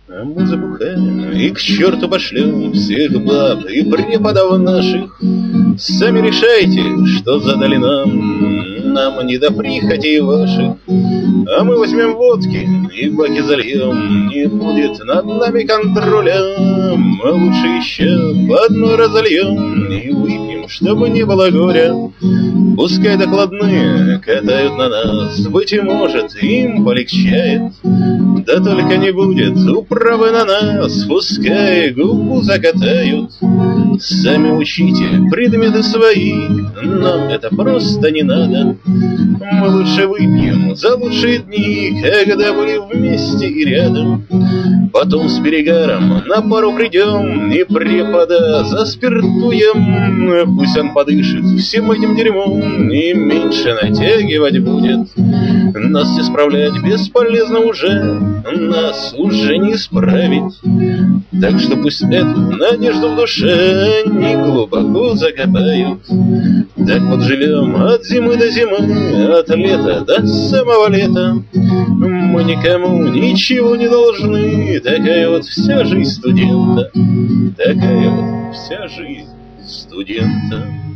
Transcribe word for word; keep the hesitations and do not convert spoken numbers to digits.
А мы забухаем и к черту пошлем всех баб и преподов наших. Сами решайте, что задали нам, нам не до прихотей ваших. А мы возьмем водки и баки зальем, не будет над нами контроля. Мы лучше еще по одной разольем и выпьем, чтобы не было горя. Пускай докладные катают на нас, быть может, им полегчает. Да только не будет управы на нас, пускай губу закатают. Сами учите предметы свои, нам это просто не надо. Мы лучше выпьем за лучшие дни, когда были вместе и рядом. Потом с перегаром на пару придем и препода заспиртуем. Пусть он подышит всем этим дерьмом и меньше натягивать будет. Нас исправлять бесполезно уже, нас уже не исправить. Так что пусть эту надежду в душе не глубоко закопают. Так вот живем от зимы до зимы, от лета до самого лета. Мы никому ничего не должны, такая вот вся жизнь студента. Такая вот вся жизнь студента.